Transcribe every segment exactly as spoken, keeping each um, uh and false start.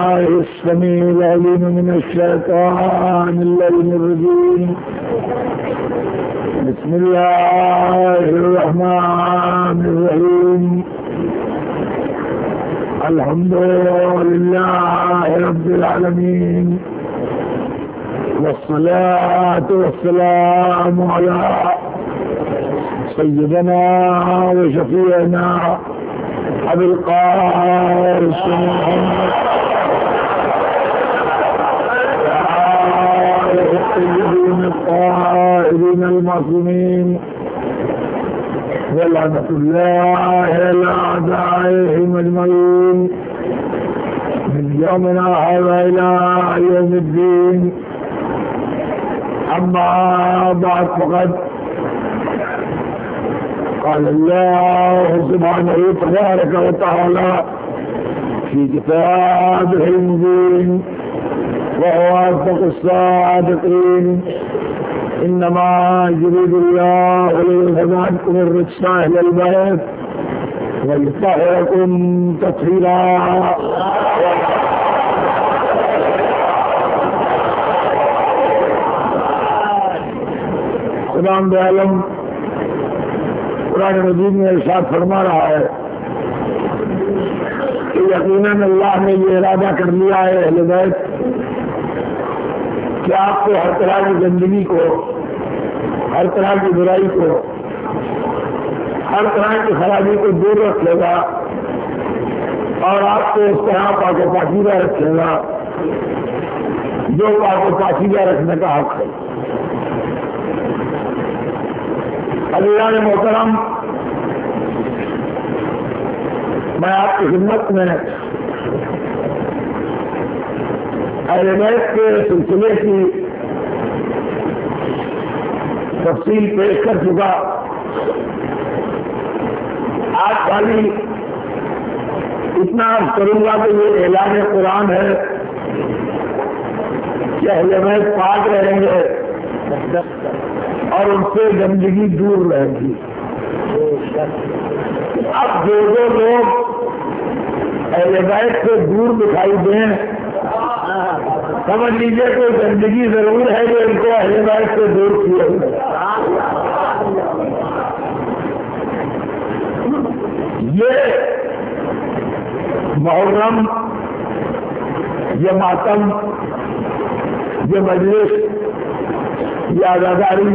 بالله السميع العليم من الشيطان اللعين الرجيم. بسم الله الرحمن الرحيم. الحمد لله رب العالمين، والصلاة والسلام على سيدنا وشفيعنا أبي القاسم محمد الطيبين الطاهرين المعصومين، ولعنة الله على أعدائهم أجمعين من يومنا هذا إلى يوم الدين. أما بعد، فقد قال الله سبحانه تبارك وتعالى في كتابه المبين وهو أصدق الصادقين: إنما يريد الله ليذهب عنكم الرجس أهل البيت ويطهركم تطهيرا. सलाम आलम कुरान मजीद में इरशाद फरमा रहा है कि यकीनन अल्लाह ने ये इरादा कर लिया है अहले बैत कि आपको हर तरह की गंदगी को, हर तरह की बुराई को, हर तरह की खराबी को दूर रखेगा और आपको उस तरह पाको पाकीज़ा रखेगा जो पाको पाकीज़ा रखने का हक है। अल्लाह ने मोहतरम, मैं आपकी खिदमत में अहले बैत के सिलसिले की तफसील पेश कर चुका। आज खाली इतना अर्ज करूंगा कि ये ऐलान कुरान है कि अहले बैत पाक रहेंगे और उनसे गंदगी दूर रहेगी। अब जो जो लोग अहले बैत से दूर दिखाई दें, समझ लीजिए कोई गंदगी जरूर है जो इनको अहले बैत से दूर किए हुए। ये मुहर्रम, ये मातम, ये मजलिस, ये आजादारी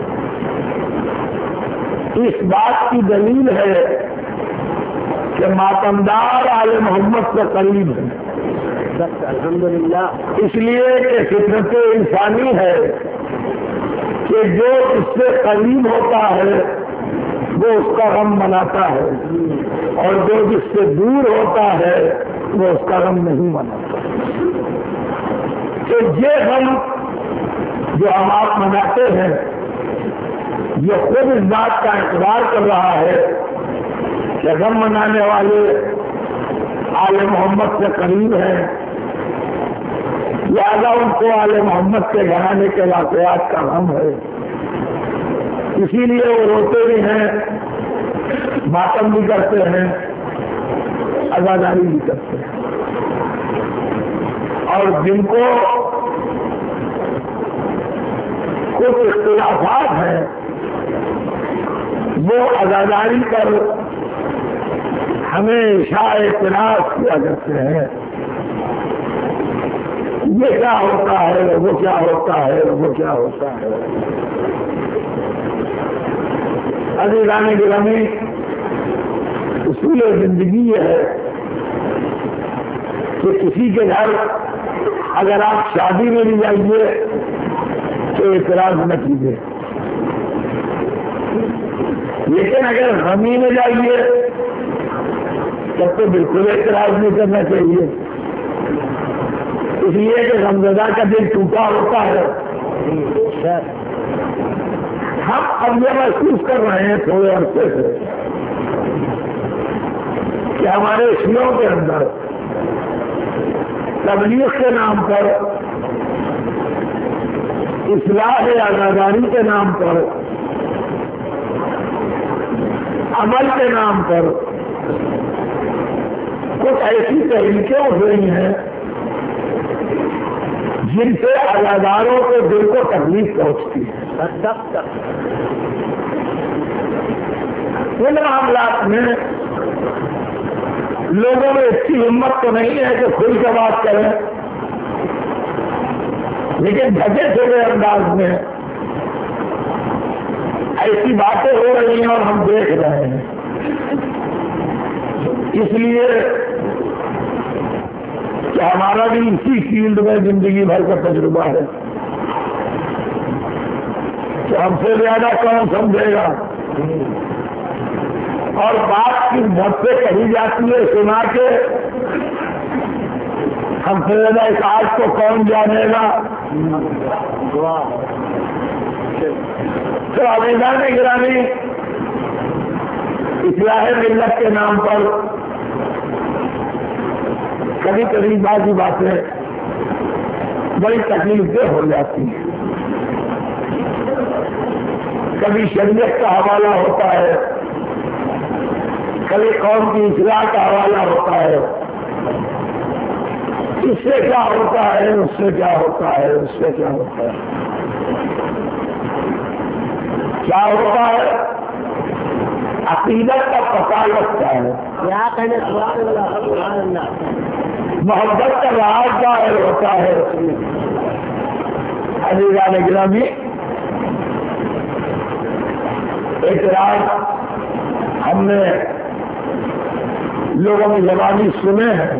इस बात की दलील है कि मातमदार आले मोहम्मद से करीब है। अल्हम्दुलिल्लाह, इसलिए कि फितरत इंसानी है कि जो इससे करीब होता है वो उसका गम मनाता है और जो जिससे दूर होता है वो उसका गम नहीं मनाता। तो ये गम जो हम आप मनाते हैं ये खुद इस बात का इकरार कर रहा है कि गम मनाने वाले आले मोहम्मद से करीब हैं, लिहाजा उनको आले मोहम्मद के घराने के वाक़यात का गम है। इसीलिए वो रोते भी हैं, मातम भी करते हैं, आजादारी भी करते हैं। और जिनको कुछ इख्तिलाफात हैं वो आजादारी पर हमेशा एतराज किया करते हैं, ये क्या होता है, वो क्या होता है, वो क्या होता है। अज़ीज़ान गिरामी, उसूल जिंदगी ये है कि किसी के घर अगर आप शादी में भी जाइए तो एतराज न कीजिए, लेकिन अगर गमी में जाइए तब तो बिल्कुल एतराज नहीं करना चाहिए। इसलिए कि गमज़दा का दिल टूटा होता है। हम अब ये महसूस कर रहे हैं थोड़े अरसे से कि हमारे शियों के अंदर तबलीग के नाम पर, इस्लाह आजादारी के नाम पर, अमल के नाम पर कुछ ऐसी तहरीकें हो रही हैं जिनसे अजादारों के दिल को तकलीफ पहुंचती है। इन मामलात में लोगों में इतनी हिम्मत तो नहीं है कि खुल के बात करें, लेकिन ढके छुपे अंदाज में ऐसी बातें हो रही हैं और हम देख रहे हैं। इसलिए कि हमारा भी इसी फील्ड में जिंदगी भर का तजुर्बा है कि हमसे ज्यादा कौन समझेगा, और बात की मुझसे कही जाती है सुना के, हमसे ज्यादा इस आज को कौन जानेगा। तो आवेदन में गिरानी इस्लाह मिल्लत के नाम पर कभी कभी बाकी बातें बड़ी तकलीफें हो जाती हैं। कभी शरीयत का हवाला होता है, कभी कौम की इस्लाह का हवाला होता है, इससे क्या होता है, उससे क्या होता है, उससे क्या होता है, क्या होता है, अकीदत का पता लगता है, क्या कहने मोहब्बत का राज जाहिर होता है। अजीज़ान गिरामी, एक राज हमने लोगों की जबानी सुने हैं,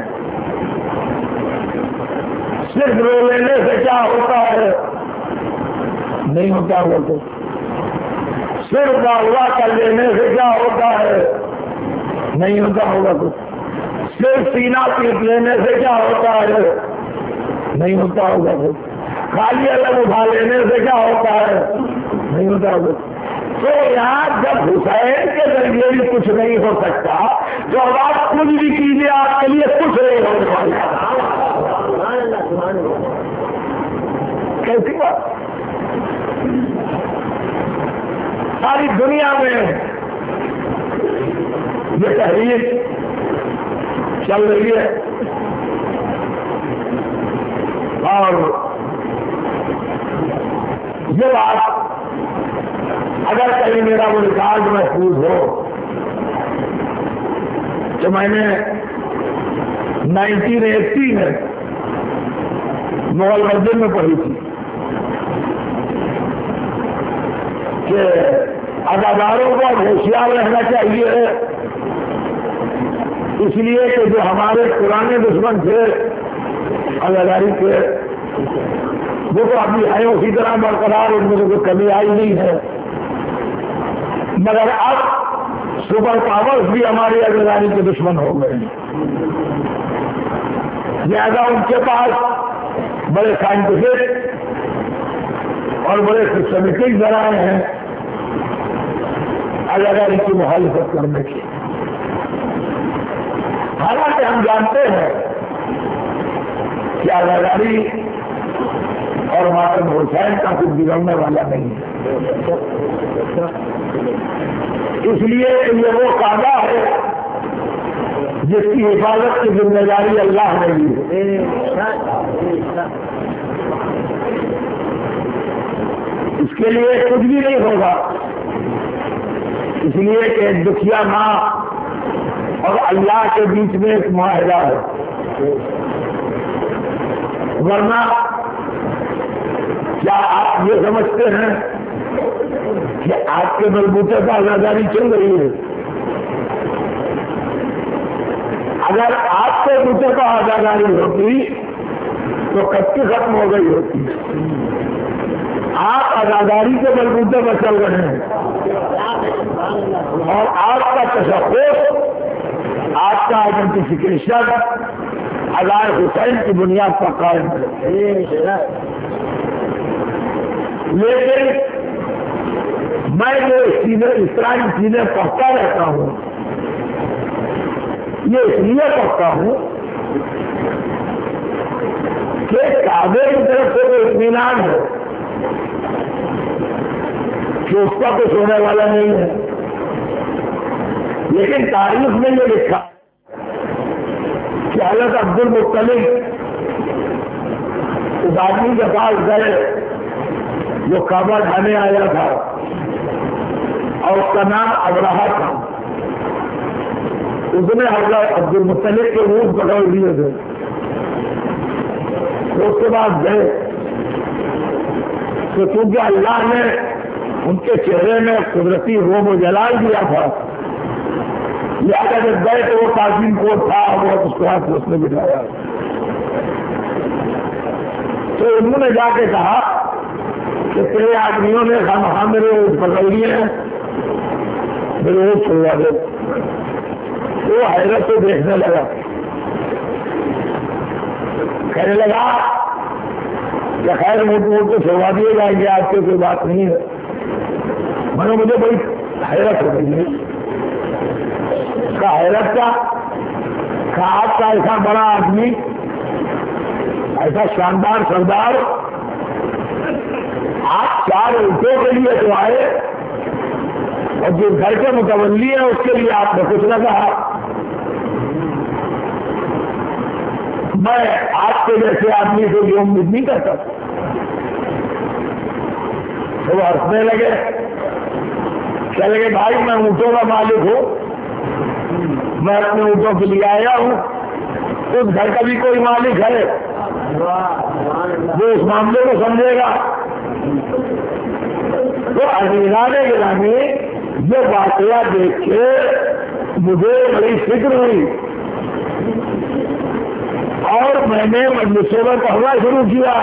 सिर्फ रो लेने से क्या होता है, नहीं होता वो तो सिर्फ वाह कर लेने से क्या होता है, नहीं होता होगा तो सिर्फ सीना पीट लेने से क्या होता है, नहीं होता होगा तो खाली अलग उठा लेने से क्या होता है, नहीं होता होगा। तो यहाँ जब हुसैन के जरिए भी कुछ नहीं हो सकता, तो अब आप कुछ भी कीजिए, आपके लिए कुछ नहीं होने वाला। कैसी बात, सारी दुनिया में ये तहरीर चल रही है और ये बात अगर कहीं मेरा वो रिकॉर्ड महफूज हो तो मैंने नाइनटीन एट्टी में मुगल मस्जिद में पढ़ी थी कि अदादारों को होशियार रहना चाहिए, इसलिए कि जो हमारे पुराने दुश्मन थे अदादारी के, वो तो अभी है उसी तरह बरकरार, उनमें तो कोई कमी आई नहीं है, मगर अब सुपर पावर्स भी हमारी अदादारी के दुश्मन हो गए हैं। ज्यादा उनके पास बड़े साइंटिफिक और बड़े सिस्टमेटिक जराए हैं अदादारी की मुखालिफत करने की। हालांकि हम जानते हैं कि अदादारी और मातम हुसैन का कुछ बिगड़ने वाला नहीं है, इसलिए ये वो कायदा है जिसकी हिफाजत की जिम्मेदारी अल्लाह ने ली है। इसके लिए कुछ भी नहीं होगा, इसलिए कि दुखिया माँ और अल्लाह के बीच में एक मुआहदा है, वरना क्या आप ये समझते हैं कि आपके बलबूते पर आजादी चल रही है? अगर आपके बलबूते पर आजादी होती तो कब की खत्म हो गई होती। आप आजादी के बलबूते पर चल रहे हैं और आपका तशख्खुस, आपका आइडेंटिफिकेशन अलाए हुसैन की बुनियाद पर कायम है। लेकिन मैं जो चीजें इस तरह की चीजें पढ़ता रहता हूँ, ये इसलिए पढ़ता हूँ कि काबे की तरफ से तो इत्मीनान है कि उसका कुछ होने वाला नहीं है, लेकिन तारीख में ये लिखा कि हज़रत अब्दुल मुत्तलिब उस आदमी के पास गए जो काबा ढाने आया था और उसका नाम अबराहा था। उसने हजरत अब्दुल मुत्तलिब के ऊँट पकड़ लिए थे। तो उसके बाद गए तो क्योंकि अल्लाह ने उनके चेहरे में कुदरती रोब जलाल दिया था, लिहाजा जब गए तो वो ताजीम कोट था वो उसके हाथ से उसने बिठाया। तो उन्होंने जाके कहा कि तेरे आदमियों ने खामखा मेरे ऊँट पकड़ लिए हैं, मेरे ऊँट छुड़वा दे। वो हैरत से देखने लगा, कहने लगा कि खैर ऊँट ऊँट को छुड़वा दिए जाएंगे, आपके कोई बात नहीं है। मैंने मुझे बड़ी हैरत हो गई है। का हैरत क्या का आपका ऐसा बड़ा आदमी, ऐसा शानदार सरदार, आप चार ऊँटों के लिए तो आए और जो घर के मुतवल्ली है उसके लिए आपने कुछ न कहा। मैं आपके जैसे आदमी से ये उम्मीद नहीं करता। तो वो हंसने लगे, कह लगे भाई मैं ऊँटों का मालिक हूँ, मैं अपने ऊँटों के लिए आया हूँ, उस घर का भी कोई मालिक है वो उस मामले को समझेगा। तो अमीराने गिराने ये वाकया देख के मुझे बड़ी फिक्र हुई और मैंने मजलिसों में पढ़ना शुरू किया।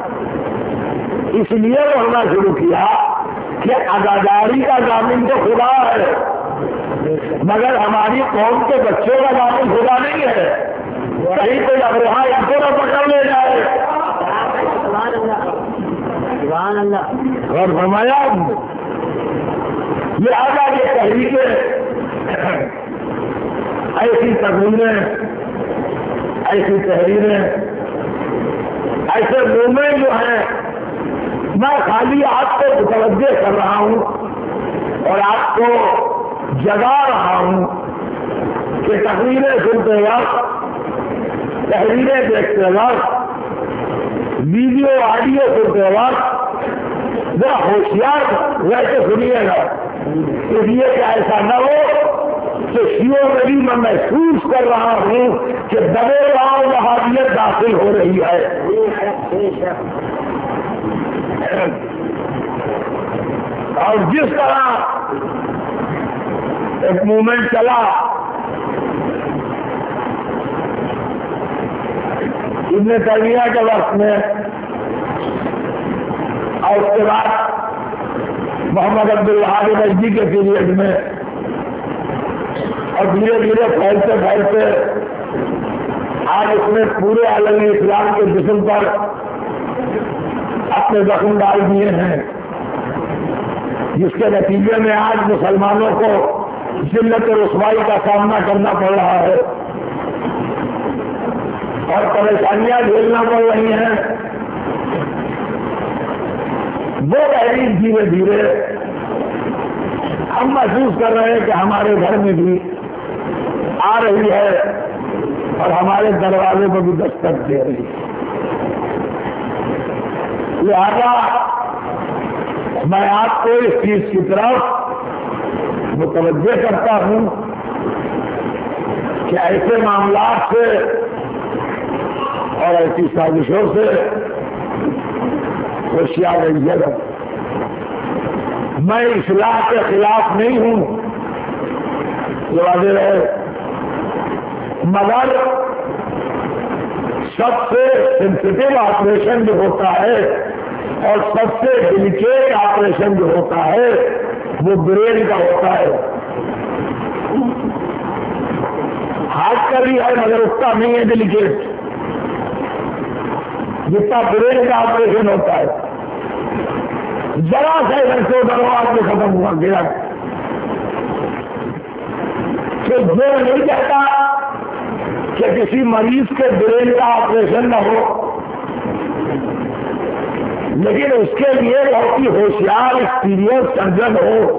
इसलिए पढ़ना शुरू किया कि अदादारी का जामिन तो खुदा है, मगर हमारी कौम के बच्चों का जामिन खुदा नहीं है। कहीं कोई अबराहा इनको न पकड़ ले जाए। और फरमाया ये आगा ये तहरीकें, ऐसी तकरीरें, ऐसी तहरीरें, ऐसे मूवमेंट जो है, मैं खाली आपको मुतवज्जे कर रहा हूं और आपको जगा रहा हूं कि तकरीरें सुनते वक्त, तहरीरें देखते वक्त, वीडियो ऑडियो सुनते वक्त जरा होशियार वैसे सुनिएगा, इसलिए कि ऐसा न हो कि शियों में भी मैं महसूस कर रहा हूं कि दबे गांव वहाबियत दाखिल हो रही है। और जिस तरह एक मूवमेंट चला, इब्न तैमिया के वक्त में और उसके बाद मोहम्मद अब्दुल वहाब नजदी के पीरियड में, और धीरे धीरे फैलते फैलते आज उसने पूरे आलम इस्लाम के जिस्म पर अपने जख्म डाल दिए हैं, जिसके नतीजे में आज मुसलमानों को जिल्लत रुसवाई का सामना करना पड़ रहा है और परेशानियां झेलना पड़ रही हैं। वो तहरीक धीरे धीरे हम महसूस कर रहे हैं कि हमारे घर में भी आ रही है और हमारे दरवाजे पर भी दस्तक दे रही है। लिहाजा मैं आपको इस चीज की तरफ मुतवज्जे करता हूं कि ऐसे मामला से और ऐसी साजिशों से होशियार रहिएगा। मैं इस्लाह के खिलाफ नहीं हूं, ये वादे रहे, मगर सबसे सेंसिटिव ऑपरेशन जो होता है और सबसे डिलिकेट ऑपरेशन जो होता है वो ब्रेन का होता है। हार्ट का भी है मगर उसका नहीं है डिलिकेट, जितना ब्रेन का ऑपरेशन होता है। जरा से वैसे दरवाज में खत्म हुआ गया। तो जो नहीं कहता कि किसी मरीज के ब्रेन का ऑपरेशन न हो, लेकिन उसके लिए बहुत ही होशियार एक्सपीरियंस सर्जन हो,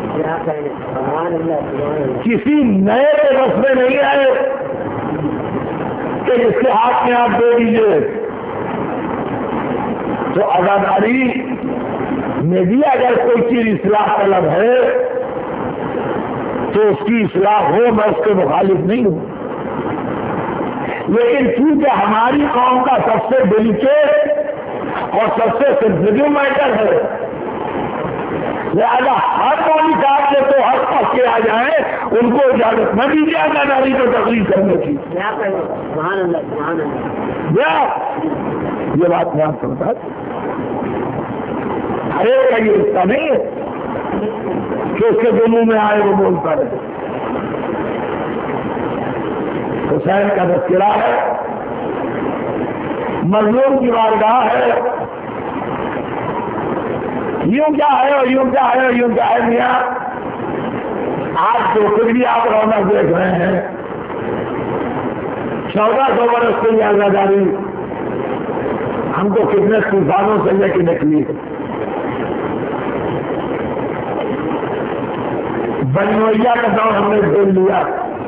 किसी नए के बस में नहीं आए कि जिसके हाथ में आप दे दीजिए। तो आजादारी में भी अगर कोई चीज इस्लाह तलब है तो उसकी इस्लाह हो, मैं उसके मुखालिफ नहीं हूं। लेकिन चूंकि हमारी कौम का सबसे डेलिकेट और सबसे सेंसिटिव मैटर है, लिहाजा हर कौमी साहब से तो हर पक्ष के आ जाए, उनको इजाजत न दीजिए आजादारी को तकलीफ करने की। ये बात मैं आपको बता, हर एक का ये रिश्ता नहीं है कि उसके जो मुंह में आए वो बोलता रहे। हुसैन का तज़किरा है, मज़लूम की वारगाह है, यूं क्या है और यूं क्या है और यूं क्या है। मियां आज तो खुद भी आप रौनक देख रहे हैं, चौदह सौ बरस की आजादारी हमको कितने तूफानों से लेकर निकली है। बनी मैया का दौर हमने झेल लिया,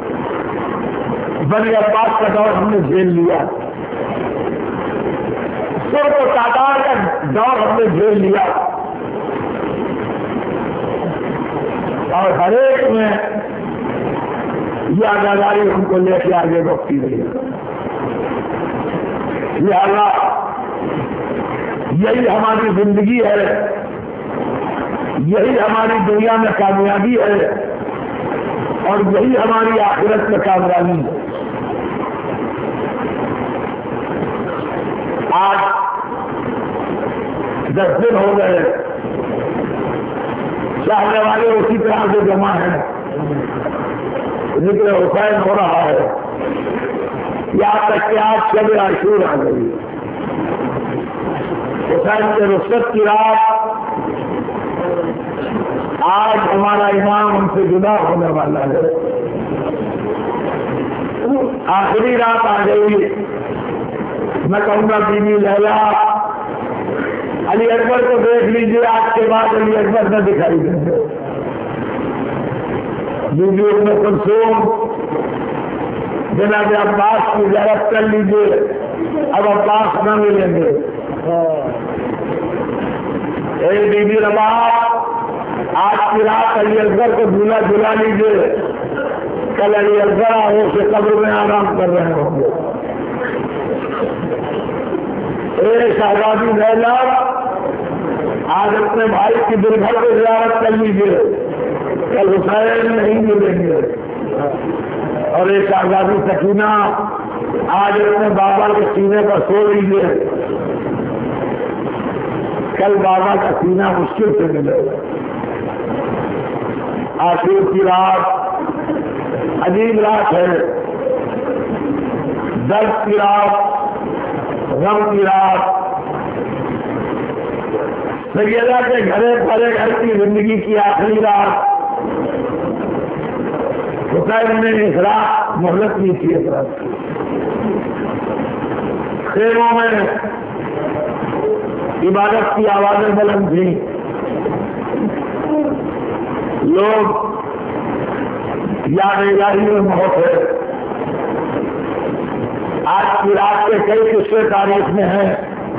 बनी अब्बास का दौर हमने झेल लिया, सुर को तादार का दौर हमने झेल लिया, और हर एक में यह आजादारी हमको लेके आगे बढ़ती रही। लिहाजा यही हमारी जिंदगी है, यही हमारी दुनिया में कामयाबी है और यही हमारी आखिरत में कामयाबी है। आज दस दिन हो गए, चाहने वाले उसी तरह से जमा है, जिक्र हुसैन हो रहा है, यहाँ तक कि आज शब आशूर आ गई। हुसैन के रुखसत की रात, आज हमारा इमाम हमसे जुदा होने वाला है। आखिरी रात आ गई। मैं कहूंगा बीबी लैला, अली अकबर को देख लीजिए, आज के बाद अली अकबर न दिखाई देंगे। बीबी उम्मे कुलसूम, जनाब अब्बास की ज़ियारत कर लीजिए, अब अब्बास न मिलेंगे। एक बीबी रबाब, आज की रात अली अकबर को झूला झूला लीजिए, कल अली अकबर आओ से कब्र में आराम कर रहे होंगे। एक शहजादी लैला, आज अपने भाई की दुल्हन को ज़ियारत कर लीजिए, कल हुसैन नहीं मिलेंगे। और एक शहजादी सकीना, आज अपने बाबा के सीने पर सो लीजिए, कल बाबा का सीना मुश्किल से मिलेगा। आखिर की रात अजीब रात है, दर्द की रात, गम की रात, सैयदा के घरे परे घर की जिंदगी की आखिरी रात। हुसैन ने इस रात मोहलत नहीं की। इस रात खेमों में इबादत की आवाजें बुलंद थी, लोग याद इलाही में मौत है। आज की रात के कई किस्से तारीख में हैं।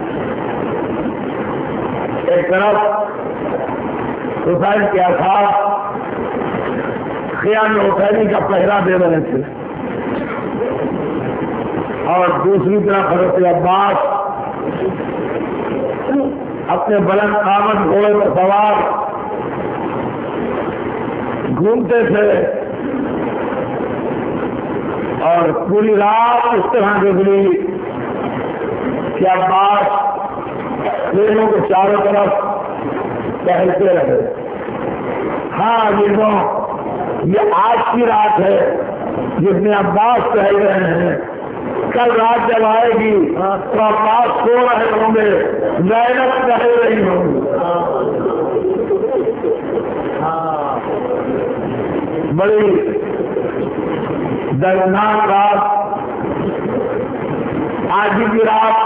एक तरफ हुसैन के असाब ख़ियाम हुसैनी का पहरा दे रहे थे और दूसरी तरफ हज़रत अब्बास अपने बुलंद आमद घोड़े पर सवार घूमते थे और पूरी रात इस तरह गुजरी कि अब्बास ट्रेनों के चारों तरफ टहलते रहे। हाँ जीजों, ये आज की रात है जिसमें अब्बास टहल रहे हैं। कल रात जब आएगी तो अब्बास सो रहे होंगे, ज़ैनब टहल रही होंगी। बड़ी दर्दनाक रात, आज की रात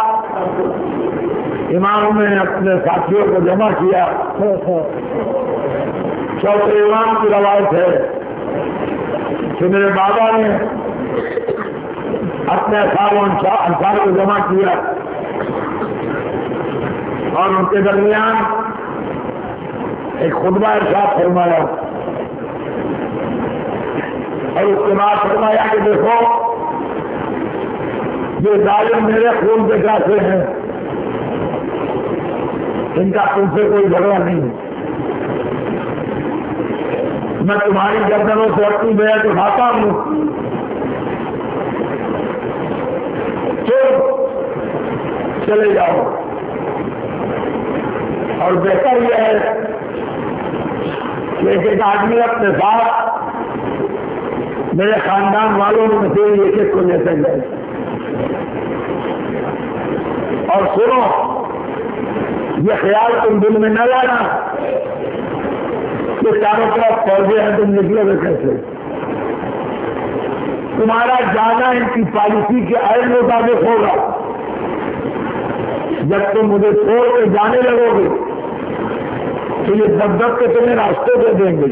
इमाम ने अपने साथियों को जमा किया। चौथे इमाम की रवायत है कि मेरे बाबा ने अपने असार अंसार को जमा किया और उनके दरमियान एक खुतबा इरशाद फरमाया और उसके बाद फरमाया कि देखो ये जालिम मेरे खून पे प्यासे हैं, इनका तुमसे कोई झगड़ा नहीं है। मैं तुम्हारी गर्दनों से अपनी बेहद उठाता हूं, तो चले जाओ। और बेहतर यह है कि एक एक आदमी अपने साथ मेरे खानदान वालों में से एक एक को लेते गए। और सुनो, ये ख्याल तुम दिल में न लाना कि चारों तरफ पौधे हैं, तुम निकलोगे कैसे। तुम्हारा जाना इनकी पॉलिसी के आयन मुताबिक होगा। जब तुम मुझे छोड़ के जाने लगोगे तो ये दब दब के तुम्हें रास्ते दे देंगे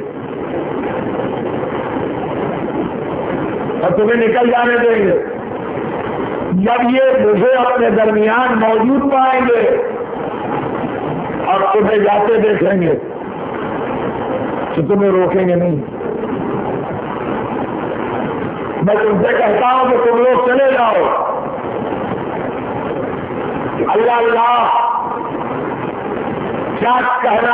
और तुम्हें निकल जाने देंगे। जब ये मुझे अपने दरमियान मौजूद पाएंगे और तुम्हें जाते देखेंगे तो तुम्हें रोकेंगे नहीं। मैं तुमसे कहता हूं कि तुम लोग चले जाओ। अल्लाह अल्लाह क्या कहना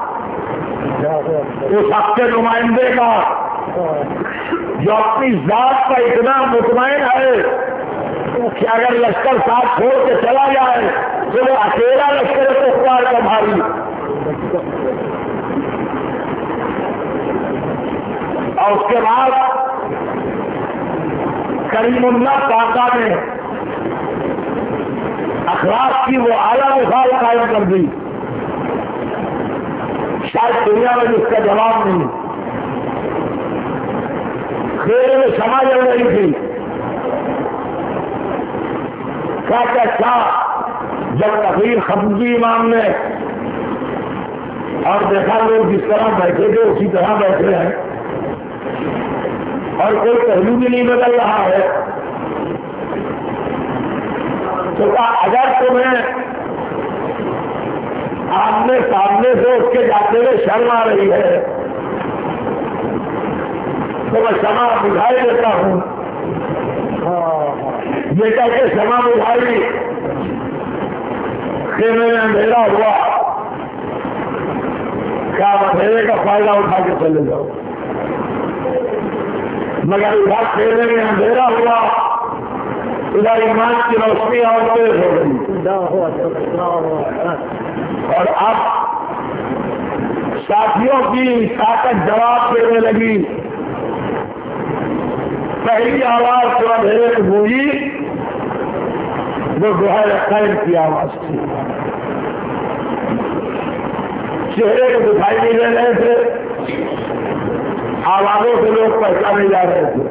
उस आपके नुमाइंदे का जो अपनी जात का इतना मुतमईन है कि अगर लश्कर साथ छोड़ के चला जाए तो वो अकेला लश्कर कुफ्फार का भारी। और उसके बाद करीमुल्लाह काका ने अखलाक की वो आला मिसाल कायम कर दी, शायद दुनिया में जिसका जवाब नहीं। खेल में क्षमा जल रही थी, क्या क्या क्या जब तकरीर खत्म की इमाम ने और देखा लोग जिस तरह बैठे थे उसी तरह बैठे हैं और कोई पहलू भी नहीं बदल रहा है, तो क्या अगर तुम्हें आमने सामने से उसके जाते हुए शर्म आ रही है तो मैं क्षमा बुझाई देता हूं। ये कहते क्षमा बुझाई, खेमे में अंधेरा हुआ, क्या अंधेरे का फायदा उठा के चले जाओ। मगर इधर खेमे में अंधेरा हुआ, इधर ईमान की रोशनी और तेज हो गई। और अब साथियों की ताकत जवाब देने लगी। पहली आवाज जो अंधेरे में गूंजी वो दुहाई खैर की आवाज थी। चेहरे को दिखाई नहीं दे रहे थे, आवाजों से लोग पहचाने जा रहे थे।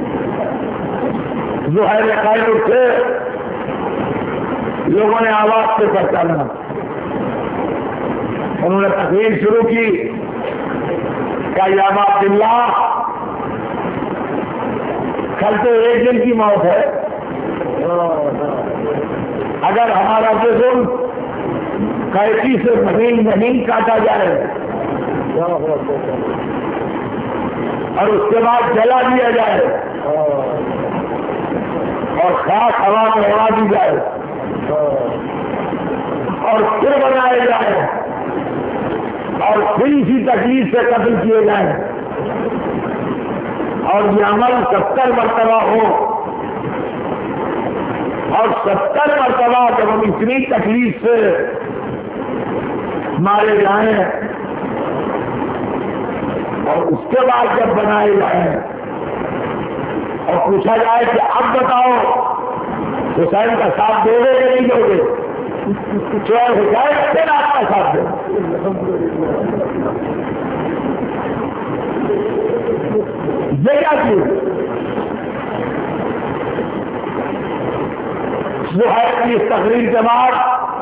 दुहाई खैर उठे, लोगों ने आवाज से पहचाना। उन्होंने तकरीर शुरू की, क्या या अब्दुल्लाह कल तो एक दिन की मौत है, अगर हमारा जिस्म कैसी से महीन महीन काटा जाए और उसके बाद जला दिया जाए और खास हवा में उड़ा दी जाए और फिर बनाए जाए और फिर इसी तकलीफ से कत्ल किए जाए और ये अमल सत्तर मरतबा हो और सत्तर मरतबा जब हम इतनी तकलीफ से मारे जाएं और उसके बाद जब बनाए जाएं और पूछा जाए कि अब बताओ हुसैन का साथ दोगे कि नहीं दोगे, तो हुसैन फिर आपका साथ दो। ये क्या चीज सुहैब की इस तकरीर के बाद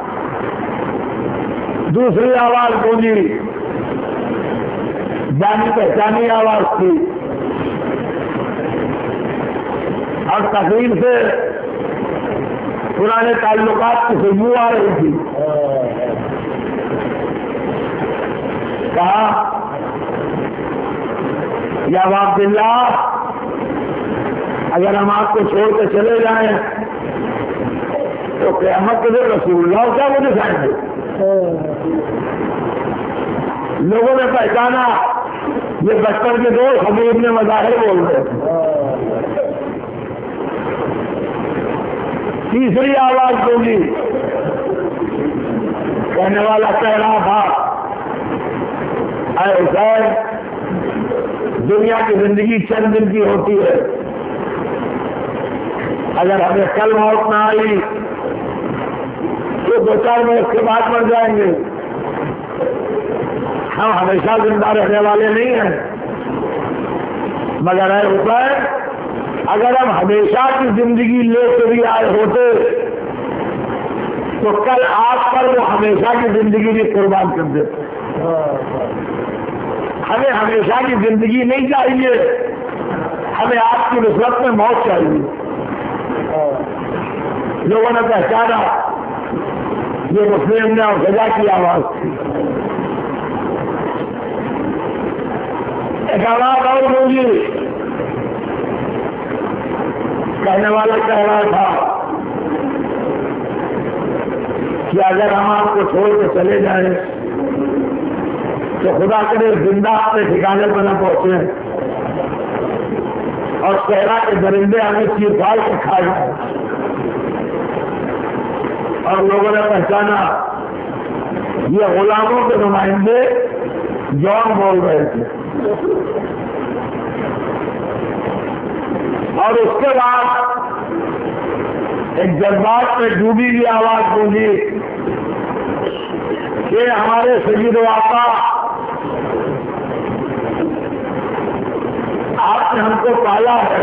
दूसरी आवाज गूंजी, जानी पहचानी आवाज थी और तकरीर से पुराने ताल्लुकात की खुशबू आ रही थी। कहा या अब्दुल्ला, अगर हम आपको छोड़ के चले जाएं तो क़यामत के दिन रसूलुल्लाह क्या मुझे दिखाएंगे? लोगों ने पहचाना ये बचपन के दोस्त हबीब ने मज़ाहिर बोल रहे। तीसरी आवाज गूंजी, कहने वाला कह रहा था, अरे हुसैन, दुनिया की जिंदगी चंद दिन की होती है, अगर हमें कल मौत ना आई तो दो चार मिनट के बाद मर जाएंगे। हम हमेशा जिंदा रहने वाले नहीं हैं। मगर है हुसैन, अगर हम हमेशा की जिंदगी लेकर भी आए होते तो कल आप पर वो हमेशा की जिंदगी भी कुर्बान कर देते। हमें हमेशा की जिंदगी नहीं चाहिए, हमें आपकी नुसरत में मौत चाहिए। लोगों ने पहचाना ये मुस्लिम ने और सजा की आवाज थी। एक आवाज और गूंजी, कहने वाला कह रहा था कि अगर हम आपको छोड़ के चले जाएं तो खुदा करे जिंदा अपने ठिकाने पर न पहुंचे और सहरा के दरिंदे हमें चीर फाड़ के खा जाए। और लोगों ने पहचाना ये गुलामों के नुमाइंदे जॉन बोल रहे थे। और उसके बाद एक जज्बात में डूबी हुई आवाज गूंजी कि हमारे सय्यद आका, आपने हमको पाला है,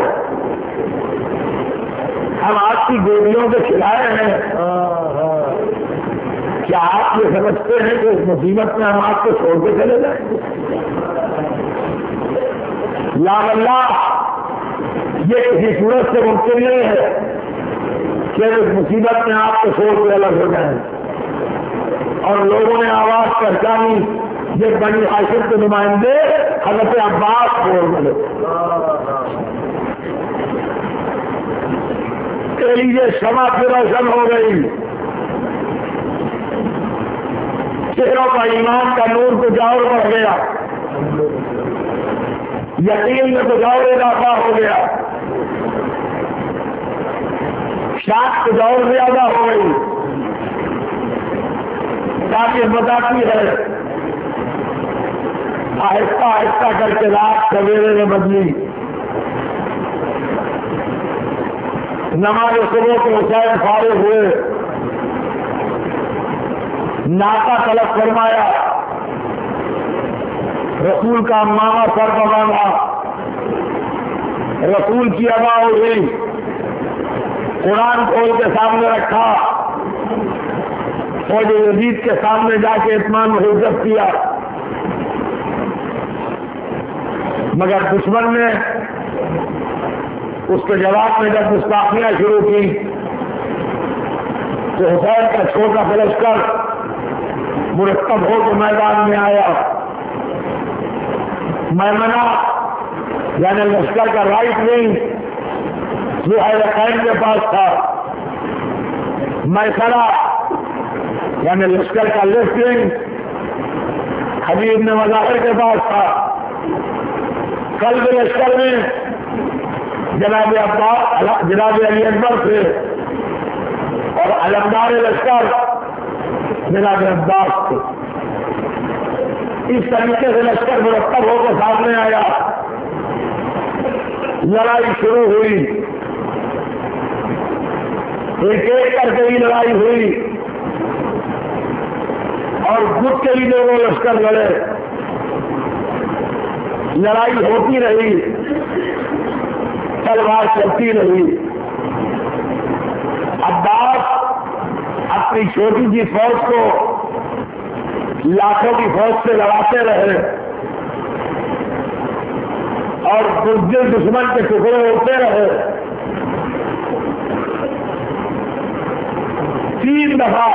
हम आपकी गोलियों को खिलाए हैं, क्या आप ये समझते हैं कि इस मुसीबत में हम आपको छोड़ के चले जाएंगे? ला अल्लाह, ये किसी सूरत से मुमकिन नहीं है कि इस मुसीबत में आपको छोड़ के अलग हो जाए। और लोगों ने आवाज पहचानी, ये बनी हाशिम के नुमाइंदे हज़रत अब्बास बोल रहे। ये क्षमा फिर रोशन हो गई, चेहरों का ईमान का नूर कुछ और बढ़ गया, यकीन में कुछ और इजाफा हो गया, शाख कुछ और ज्यादा हो गई। ताकि बताती है आहिस्ता आहिस्ता करके रात सवेरे में बदली। नमाज सुबह के हुसैन फारिग हुए, नाका तलब फरमाया, रसूल का मामा सर पकड़ा, रसूल की अदा हो गई, कुरान खोल के सामने रखा, फौज यजीद के सामने जाके इत्मीनान में हिज्जत किया। मगर दुश्मन ने उसके जवाब में जब गुस्ताखियां शुरू की तो हुसैन का छोटा सा लश्कर मुरतब हो तो मैदान में आया। मैमना यानी लश्कर का राइट विंग सुहैल के पास था, मैसरा यानी लश्कर का लेफ्ट विंग हबीब ने मज़ाहिर के पास था। कल्ब लश्कर में जनाब अब्बास जनाब अली अकबर थे और अलमदार लश्कर जनाब अब्बास थे। इस तरीके से लश्कर मुरतब होकर सामने आया, लड़ाई शुरू हुई, एक एक करके ही लड़ाई हुई और गुट के ही दोनों लश्कर लड़े। लड़ाई होती रही, तलवार चलती रही। अब्बास अपनी छोटी सी फौज को लाखों की फौज से लड़ाते रहे और बुज़दिल दुश्मन के टुकड़े होते रहे। तीन दफा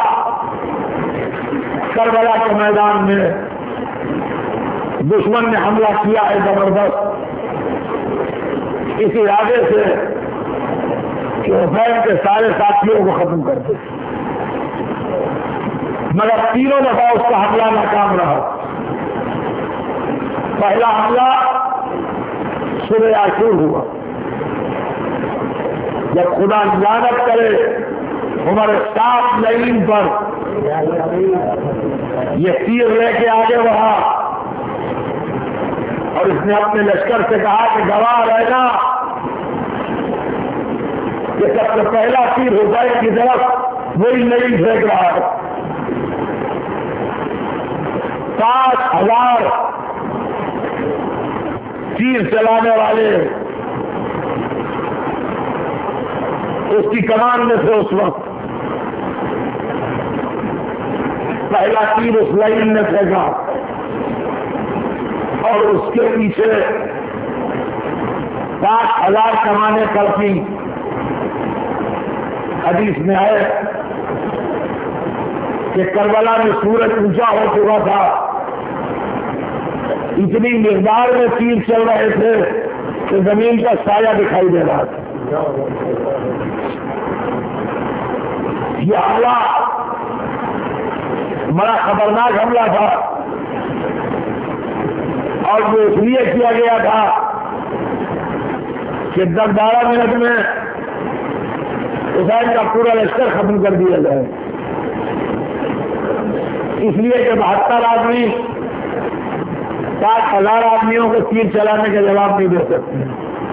करबला के मैदान में दुश्मन ने हमला किया है जबरदस्त, इस इरादे से कि हुसैन के सारे साथियों को खत्म कर दे, मगर तीनों दफा उसका हमला नाकाम रहा। पहला हमला सुबह आशूर हुआ, जब खुदा लानत करे उमर सात लाइन पर ये तीर लेके आगे बढ़ा और इसने अपने लश्कर से कहा कि गवाह रहना कि सबसे पहला तीर हुसैन की तरफ वही लाइन फेंक रहा है। पांच हजार तीर चलाने वाले उसकी कमान में से उस वक्त पहला तीर उस लाइन में फेंका और उसके पीछे पांच हजार कमाने करती। हदीस में है कि करबला में सूरज ऊंचा हो चुका था, इतनी मिकदार में तीर चल रहे थे कि जमीन का साया दिखाई दे रहा था। यह हमला बड़ा खतरनाक हमला था और वो इसलिए किया गया था कि दस बारह मिनट में हुसैन का पूरा लश्कर खत्म कर दिया जाए, इसलिए कि बहत्तर आदमी सात हजार आदमियों को तीर चलाने का जवाब नहीं दे सकते।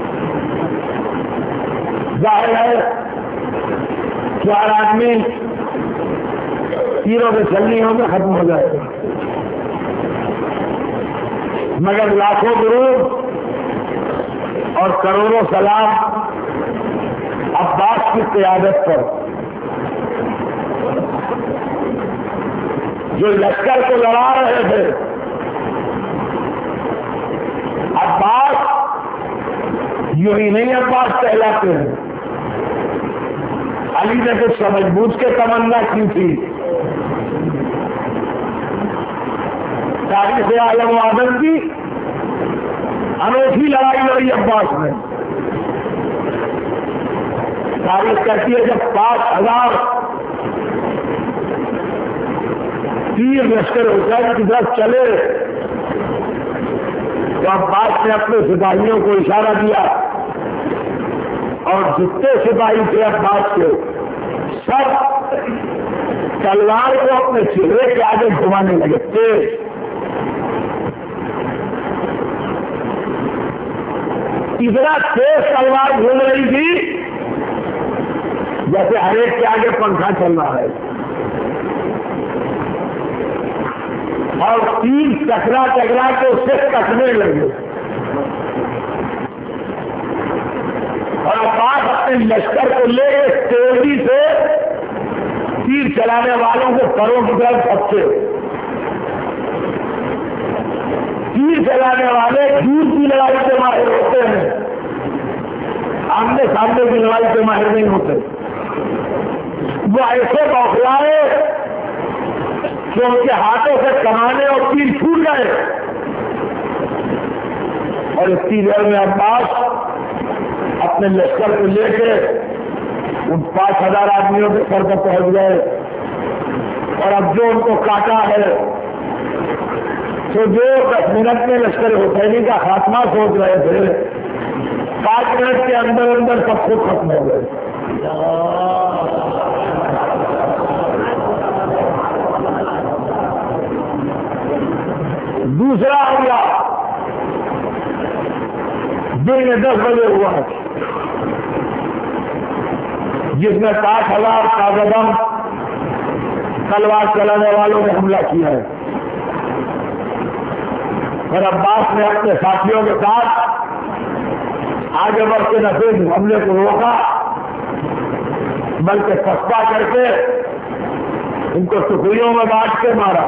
जाहिर है चार आदमी तीरों के चलनियों में खत्म हो जाएगा, मगर लाखों दुरूद और करोड़ों सलाम अब्बास की क़यादत पर, जो लश्कर को लड़ा रहे थे। अब्बास यूं ही नहीं अब्बास कहलाते हैं, अली ने कुछ समझबूझ के तमन्ना की थी। तारीख़ आलम आदम की अनोखी लड़ाई लड़ी अब्बास ने। तारीख कहती है जब पांच हजार तीर लश्कर हुसैन की तरफ चले तो अब्बास ने अपने सिपाहियों को इशारा दिया और जितने सिपाही थे अब्बास के सब तलवार को अपने चेहरे के आगे घुमाने लगे तेज। इतना तेज तलवार घूम रही थी जैसे हरेक के आगे पंखा चल रहा है, और तीन टकरा टकरा के उससे कटने लगे। और अब्बास अपने लश्कर को ले तेजी से तीर चलाने वालों को परों की तरफ धक्के। तीर चलाने वाले दूर की लड़ाई से माहिर होते हैं, आमने सामने की लड़ाई से माहिर नहीं होते। वो ऐसे बौखलाए कि उनके हाथों से कमाने और तीर छूट गए, और इतनी देर में अब्बास अपने लश्कर को लेके उन पांच हजार आदमियों के सर पर पहुंच गए। और अब जो उनको काटा है तो जो दस मिनट में लश्कर हुसैनी का खात्मा सोच रहे थे, पांच मिनट के अंदर अंदर सब कुछ खत्म हो गए। दूसरा हमला दिन में दस बजे हुआ, जिसमें सात हजार कागदम तलवार चलाने वालों ने हमला किया है। और अब्बास ने अपने साथियों के साथ आगे बढ़ के न सिर्फ हमले को रोका बल्कि सस्ता करके इनको टुकड़ियों में बांट के मारा।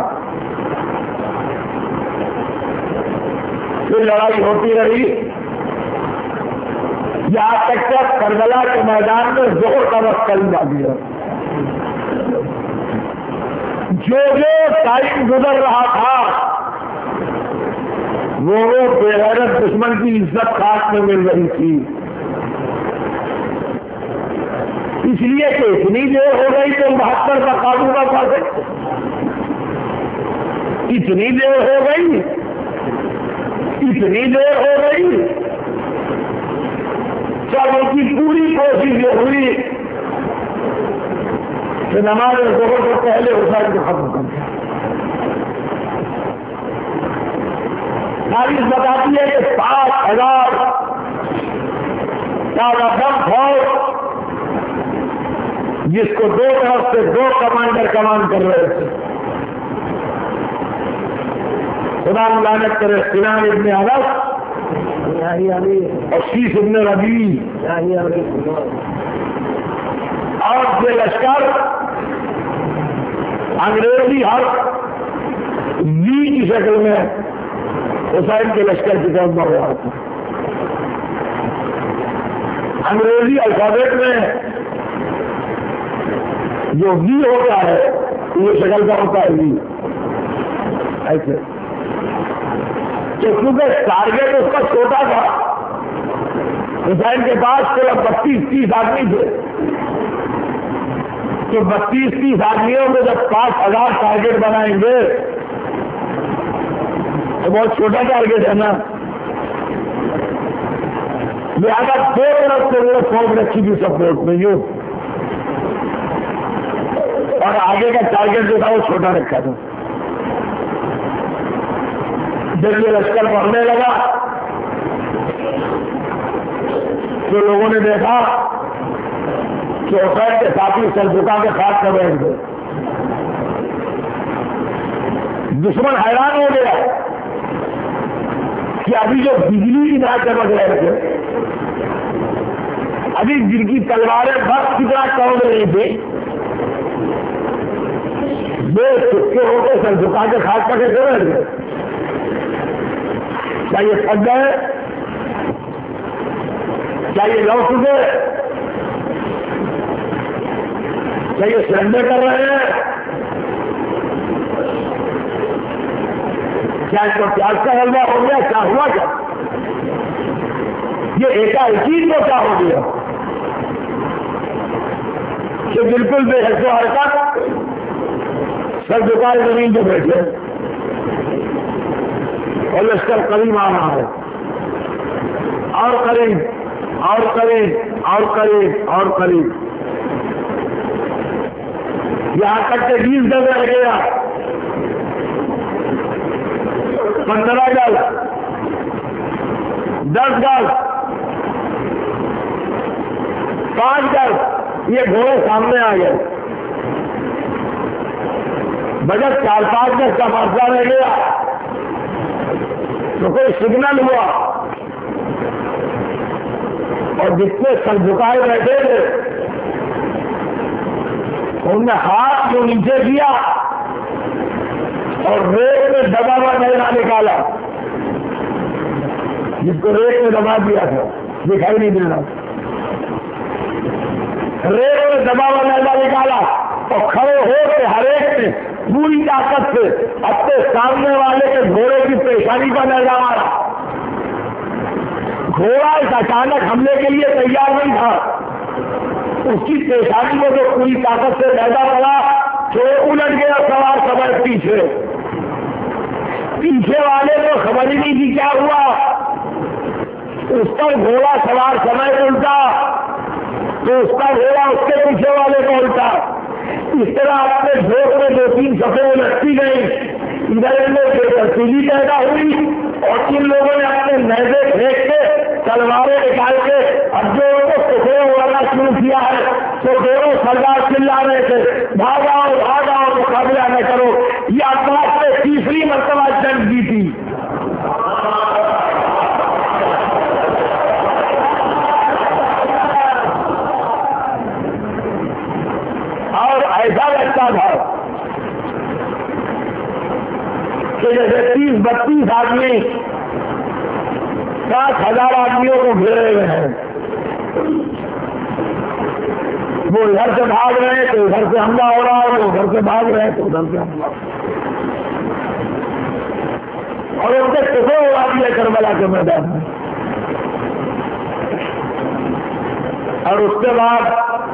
फिर लड़ाई होती रही, यहां तक कि करबला के मैदान में जोर का वक्त करीब आ गया। जो जो टाइम गुजर रहा था वो वो बेगैरत दुश्मन की इज्जत खास में मिल रही थी। इसलिए कि इतनी देर हो गई तो बहत्तर का काबू का पा सकते, इतनी देर हो गई, इतनी देर हो गई, जब उनकी पूरी कोशिश ये हुई कि नमाज ज़ोहर से पहले उठा के खत्म कर दिया। तारीख बताती है कि पांच हजार का रकम फौज, जिसको दो तरफ से दो कमांडर कमान कर रहे थे, खुदा लानत करे सिनान इब्ने अनस और शीश इब्ने रबी और ये लश्कर अंग्रेजी हर वी की शक्ल में हुसैन के लश्कर की तरफ बढ़ रहा था। अंग्रेजी अल्फाबेट में जो वी होता है ये शक्ल का होता है वी ऐसे। तो क्योंकि टारगेट उसका छोटा था, हुसैन के पास सिर्फ बत्तीस तीस आदमी थे, तो बत्तीस तीस आदमियों को जब पांच हजार टारगेट बनाएंगे तो बहुत छोटा टारगेट है ना। लिहाजा दो तरफ से वो फौज रखी थी सपोर्ट में यूं, और आगे का टारगेट जो था वो छोटा रखा था। जब ये लश्कर बढ़ने लगा तो लोगों ने देखा कि हुसैन के साथी सर झुका के खाट कर बैठ गए। दुश्मन हैरान हो गया कि अभी जो बिजली की ना चमक रहे थे, अभी जिनकी तलवारें बस की तरह चौंक रही थी, वे चुपके होकर सर झुका के खाट कर कैसे बैठ गए? क्या ये थक गए? क्या ये लौट चुके? क्या ये सरेंडर कर रहे हैं? क्या इनको प्याज का हलवा हो गया? क्या हुआ? क्या ये एकाएकी को क्या हो गया कि बिल्कुल बेहसो हरकत सर झुकाए जमीन पे बैठे और लश्कर करीब आ रहा है, और करीब और करीब और करीब और करीब, यहां तक के बीस गज रह गया, पंद्रह गज, दस गज, पांच गज, ये घोड़े सामने आ गए। बजट चार पांच गज का फासला रह गया तो कोई सिग्नल हुआ और जितने सर झुकाए बैठे थे उनने हाथ जो नीचे किया और रेत में दबा हुआ मैदा निकाला, जिसको रेत में दबा दिया था दिखाई नहीं दे रहा, रेत में दबा हुआ मैदा निकाला और खड़े होकर हरेक ने पूरी ताकत से अपने सामने वाले के घोड़े की पेशानी का मैदा मारा। घोड़ा इस अचानक हमले के लिए तैयार नहीं था, उसकी पेशानी में जो पूरी ताकत से मैदा पड़ा तो उलट गया सवार सवार पीछे। पीछे वाले को खबर ही नहीं थी क्या हुआ, उस पर घोड़ा सवार समय उल्टा तो उसका घोड़ा उसके पीछे वाले को उल्टा। इस तरह अपने झोंक में दो तीन सफेद लटकी गई, इधर इनमें बेतरतीबी पैदा हुई और इन लोगों ने अपने नैजे फेंक के तलवारें निकाल के अब जो उनको टुकड़े उड़ाना शुरू किया है तो दोनों सरदार चिल्ला रहे थे, भागाओ भागाओ मुकाबला न करो। ये अब्बास ने तीसरी मरतबा जंग जीती। और ऐसा लगता था कि जैसे तीस बत्तीस आदमी सात हजार आदमियों को घेरे हुए हैं। वो इधर से भाग रहे हैं तो उधर से हमला हो रहा है, वो उधर से भाग रहे हैं तो उधर से हमला, और उनके टुकड़े उड़ा दिए करबला के मैदान में। और उसके बाद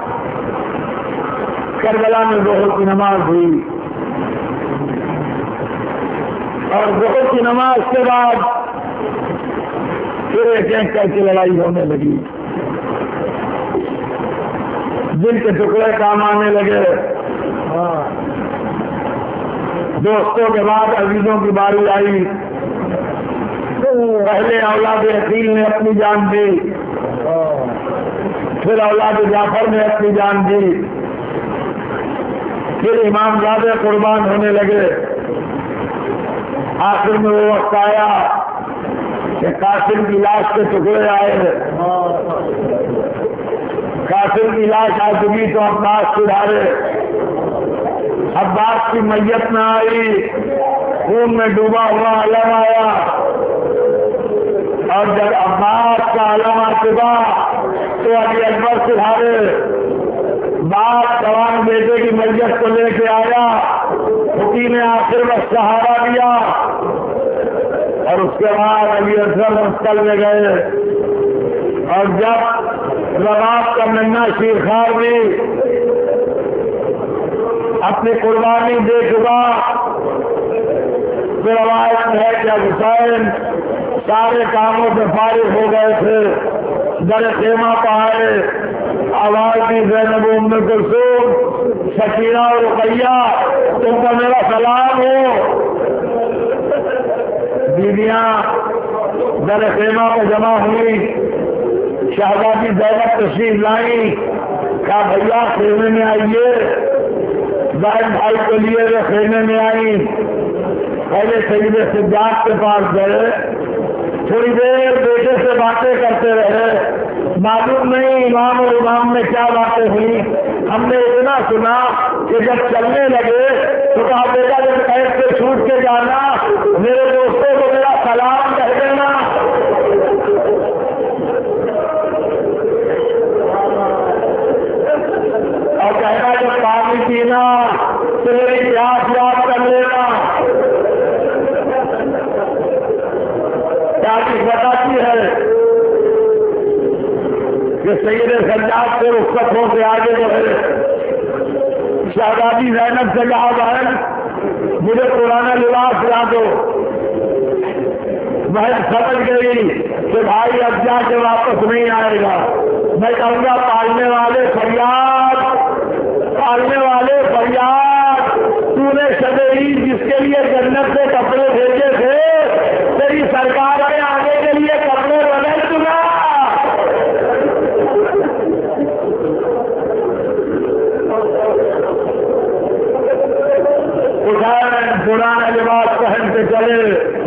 करबला में जोहर की नमाज हुई, और जोहर की नमाज के बाद फिर एक एक करके लड़ाई होने लगी, दिल के टुकड़े काम आने लगे। दोस्तों के बाद अजीजों की बारी आई। पहले औलाद अकील ने अपनी जान दी, फिर औलाद जाफर ने अपनी जान दी, फिर इमाम ज़ादे कुर्बान होने लगे। आखिर में वो वक्त आया कि कासिम की लाश के टुकड़े आए। कासिम की लाश आ चुकी तो अब्बास सुधारे, अब्बास की मैयत न आई, खून में डूबा हुआ अलम आया, और जब अब्बास का अलम आ चुका तो अली अकबर सुधारे बाप जवान बेटे की मैयत को लेके आया, हुकी ने आखिर में सहारा दिया, और उसके बाद अली असगर हॉस्टल में गए। और जब रबाब का नन्ना शीरखार भी अपनी कुर्बानी दे चुका, फिर रवायत है कि हुसैन सारे कामों से फारिग हो गए थे, दर खेमा पाए, आवाज दी ज़ैनब उम्मे कुलसूम, सकीना और रुकैया, तुमको मेरा सलाम हो। बीवियां दर खेमा पर जमा हुई, शहजादी ज़ैनब तशरीफ लाई, कहा भैया खेमे में आइए। बहन भाई को लिए वे खेमे में आई। पहले सईदे सिद्धार्थ के पास गए, थोड़ी देर बेटे से बातें करते रहे। मालूम नहीं इमाम और इमाम में क्या बातें हुई, हमने इतना सुना कि जब चलने लगे तो कहा बेटा जब कैद से छूट के जाना, मेरे दोस्तों को मेरा सलाम कह देना। और कहना जब पानी पीना तो मेरी प्यास याद कर लेना। तारीख बताती है कि सैयद सज्जाद से रुखसत होकर आगे बढ़े। शहजादी ज़ैनब से कहा बहन मुझे पुराना लिबास ला दो। बहन समझ गई कि भाई अब जाके वापस नहीं आएगा। मैं कहूँगा पालने वाले फरियाद, पालने वाले फरियाद, तूने शबे जिसके लिए जन्नत से कपड़े भेजे थे, तेरी सरकार ने आने के लिए कपड़े बदल दूंगा। उदाहरण पुराना लिबास पहन के चले।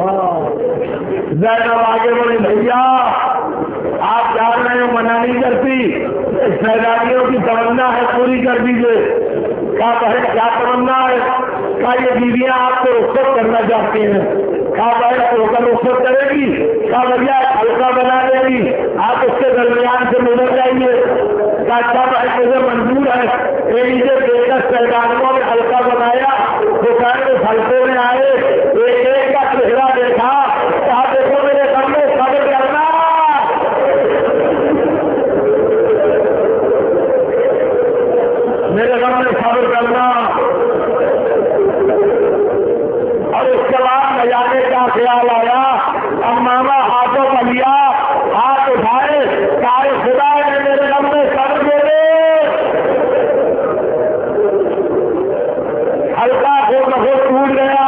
ज़ैनब आगे बढ़ी, भैया आप जान रहे हो मना नहीं करती, शहजादियों की तमन्ना है पूरी कर दीजिए। क्या बहन क्या तमन्ना है? क्या ये बीवियां आपको रुखसत करना चाहती हैं? क्या बहन होकर रुखसत करेगी? क्या भैया हल्का बना देगी, आप उसके दरमियान से गुजर जाइए। क्या अच्छा बहन मुझे मंजूर है? नीचे बेकस शहजादियों ने हल्का बनाया, दुकान में हल्के में आए, एक एक का चेहरा देखा, कहा देखो मेरे सामने सब्र करना। मेरे घर में सब्र करना। और उसके बाद न जाने क्या ख्याल आया, अब मामा हाथों पर लिया, हाथ उठाए, काहे खुदा ने मेरे घर में सब्र दे दे। हल्का खोट खोट टूट गया।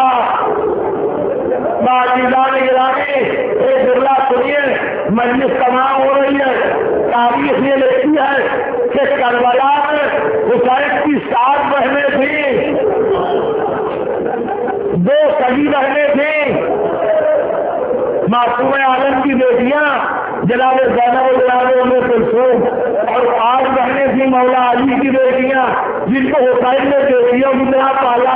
बाजीदान गिरानी एक बिरला सुनिए, मजलिस तमाम हो रही है। तारीख ये लिखती है कि करबला में हुसैन की सात बहनें थी, दो सगी बहनें थी, मासूम आलम की बेटियां जनाब ज़ैनब जनाब उम्मे कुलसूम, और पांच बहनें थी मौला अली की बेटियां, जिनको हुसैन ने बेटियों की तरह पाला